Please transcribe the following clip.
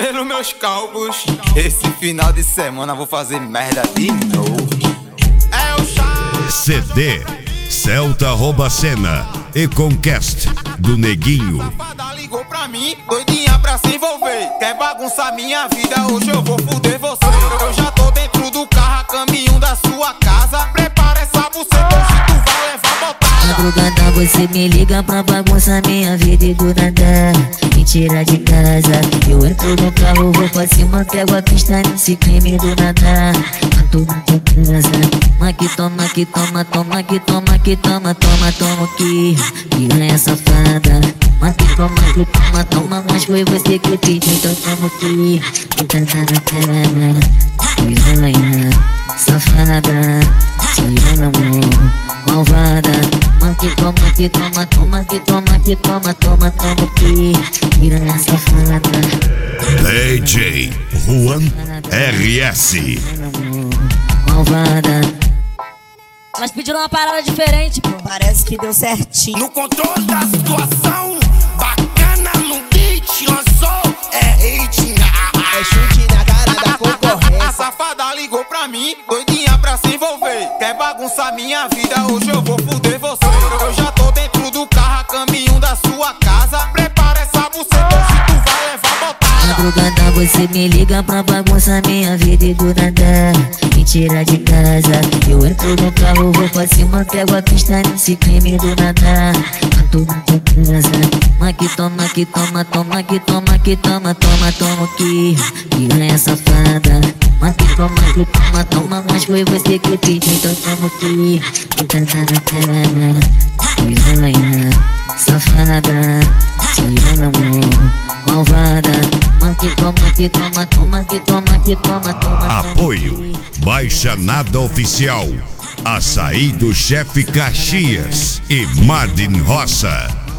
pelos meus cálculos. Esse final de semana vou fazer merda de novo. É o chá. CD Celta rouba cena e Conquest do Neguinho. A safada ligou pra mim, doidinha pra se envolver. Quer bagunçar minha vida, hoje eu vou fuder você. Eu já tô dentro do carro, a caminho da sua casa. Prepara essa buceta, hoje tu vai levar botada. Madrugada você me liga pra bagunçar minha vida e do nada me tira de casa. Eu entro no carro, vou pra cima, pego a pista nesse crime do nada. Mato na tua casa. Toma que toma, que toma, toma que toma, que toma, toma, toma que piranha safada. Toma que toma, toma, mas foi você que pediu, então toma que tá na cara. Piranha safada, piranha amor, malvada. Toma que toma, que toma, toma que toma, que toma, toma, toma que piranha safada. DJ Juan RS. Malvada. Mas pediram uma parada diferente, pô. Parece que deu certinho. No controle da situação, bacana no beat, lançou, é hit. É chute na cara da A concorrência. safada ligou pra mim, doidinha pra se envolver. Quer bagunçar minha vida, hoje eu vou fuder você. Eu já tô dentro do carro, a caminho da sua casa. Prepara essa buceta, hoje tu vai levar botada. Madrugada você me liga pra bagunçar minha vida e do nada me tira de casa. Eu entro no carro, vou pra cima, pego a pista nesse crime do nada. Mato na tua casa. Toma que toma, que toma, toma que toma, que toma, toma, toma que piranha safada. Toma que toma, toma, mas foi você que pediu, então toma que tá na cara. Piranha safada, piranha amor, malvada. Toma que toma, que toma, toma que toma, que toma, toma. Apoio Baixa Nada Oficial, Açaí do Chefe Caxias e Martin Roça.